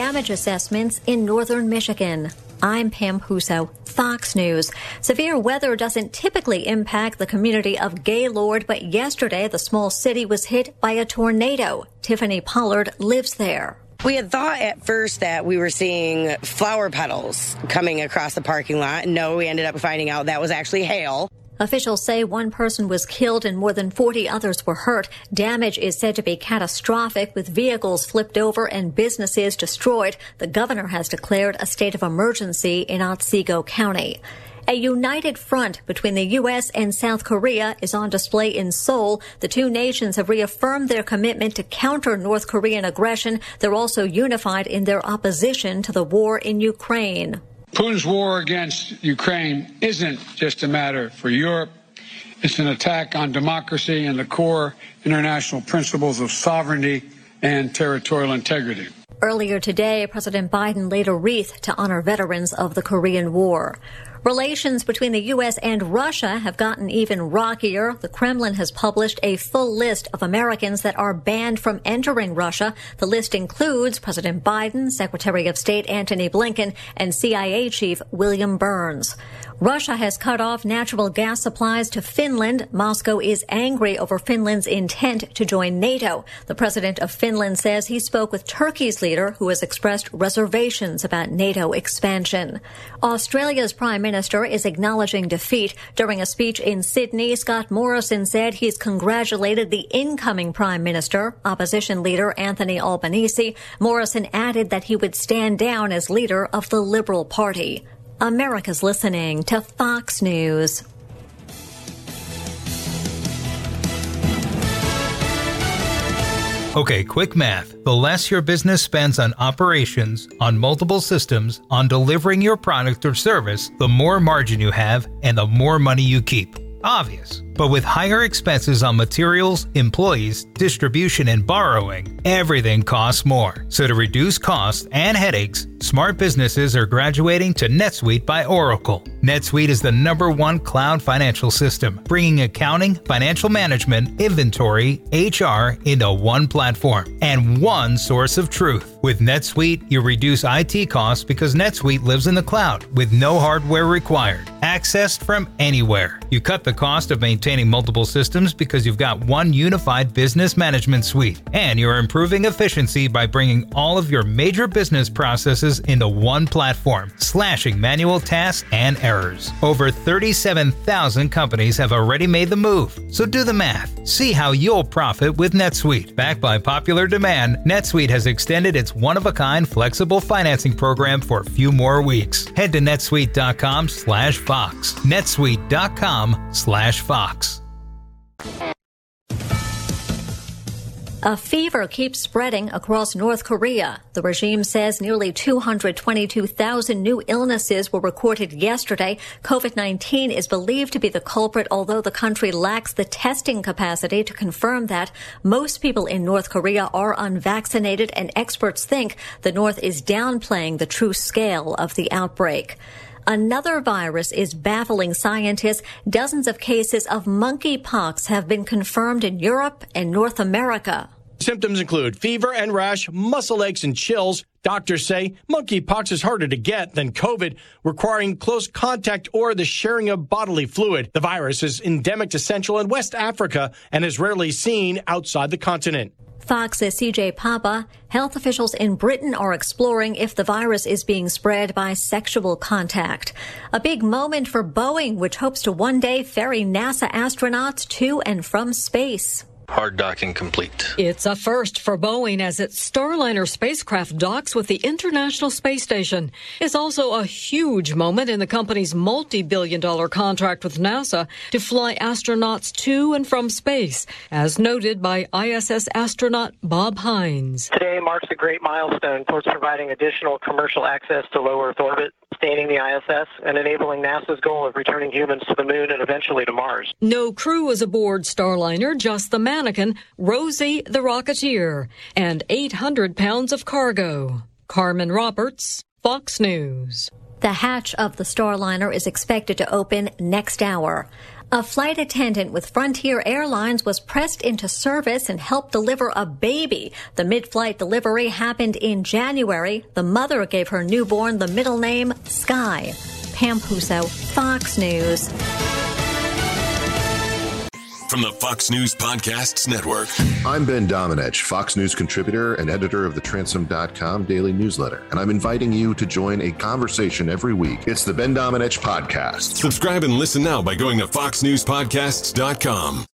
damage assessments in northern Michigan. I'm Pam Huso, Fox News. Severe weather doesn't typically impact the community of Gaylord, but yesterday the small city was hit by a tornado. Tiffany Pollard lives there. We had thought at first that we were seeing flower petals coming across the parking lot. No, we ended up finding out that was actually hail. Officials say one person was killed and more than 40 others were hurt. Damage is said to be catastrophic, with vehicles flipped over and businesses destroyed. The governor has declared a state of emergency in Otsego County. A united front between the U.S. and South Korea is on display in Seoul. The two nations have reaffirmed their commitment to counter North Korean aggression. They're also unified in their opposition to the war in Ukraine. Putin's war against Ukraine isn't just a matter for Europe. It's an attack on democracy and the core international principles of sovereignty and territorial integrity. Earlier today, President Biden laid a wreath to honor veterans of the Korean War. Relations between the U.S. and Russia have gotten even rockier. The Kremlin has published a full list of Americans that are banned from entering Russia. The list includes President Biden, Secretary of State Antony Blinken, and CIA Chief William Burns. Russia has cut off natural gas supplies to Finland. Moscow is angry over Finland's intent to join NATO. The president of Finland says he spoke with Turkey's leader, who has expressed reservations about NATO expansion. Australia's Prime Minister is acknowledging defeat. During a speech in Sydney, Scott Morrison said he's congratulated the incoming Prime Minister, opposition leader Anthony Albanese. Morrison added that he would stand down as leader of the Liberal Party. America's listening to Fox News. Okay, quick math. The less your business spends on operations, on multiple systems, on delivering your product or service, the more margin you have and the more money you keep. Obvious. But with higher expenses on materials, employees, distribution, and borrowing, everything costs more. So to reduce costs and headaches, smart businesses are graduating to NetSuite by Oracle. NetSuite is the #1 cloud financial system, bringing accounting, financial management, inventory, HR into one platform and one source of truth. With NetSuite, you reduce IT costs because NetSuite lives in the cloud with no hardware required, accessed from anywhere. You cut the cost of maintaining multiple systems because you've got one unified business management suite, and you're improving efficiency by bringing all of your major business processes into one platform, slashing manual tasks and errors. Over 37,000 companies have already made the move, so do the math. See how you'll profit with NetSuite. Backed by popular demand, NetSuite has extended its one-of-a-kind flexible financing program for a few more weeks. Head to netsuite.com/Fox. netsuite.com/Fox. A fever keeps spreading across North Korea. The regime says nearly 222,000 new illnesses were recorded yesterday. COVID-19 is believed to be the culprit, although the country lacks the testing capacity to confirm that. Most people in North Korea are unvaccinated, and experts think the North is downplaying the true scale of the outbreak. Another virus is baffling scientists. Dozens of cases of monkeypox have been confirmed in Europe and North America. Symptoms include fever and rash, muscle aches and chills. Doctors say monkeypox is harder to get than COVID, requiring close contact or the sharing of bodily fluid. The virus is endemic to Central and West Africa and is rarely seen outside the continent. Fox's CJ Papa. Health officials in Britain are exploring if the virus is being spread by sexual contact. A big moment for Boeing, which hopes to one day ferry NASA astronauts to and from space. Hard docking complete. It's a first for Boeing as its Starliner spacecraft docks with the International Space Station. It's also a huge moment in the company's multi-billion-dollar contract with NASA to fly astronauts to and from space, as noted by ISS astronaut Bob Hines. Today marks a great milestone towards providing additional commercial access to low Earth orbit, sustaining the ISS, and enabling NASA's goal of returning humans to the moon and eventually to Mars. No crew is aboard Starliner, just the mannequin, Rosie the Rocketeer, and 800 pounds of cargo. Carmen Roberts, Fox News. The hatch of the Starliner is expected to open next hour. A flight attendant with Frontier Airlines was pressed into service and helped deliver a baby. The mid-flight delivery happened in January. The mother gave her newborn the middle name Sky. Pam Puso, Fox News. From the Fox News Podcasts Network. I'm Ben Domenech, Fox News contributor and editor of the Transom.com daily newsletter, and I'm inviting you to join a conversation every week. It's the Ben Domenech Podcast. Subscribe and listen now by going to foxnewspodcasts.com.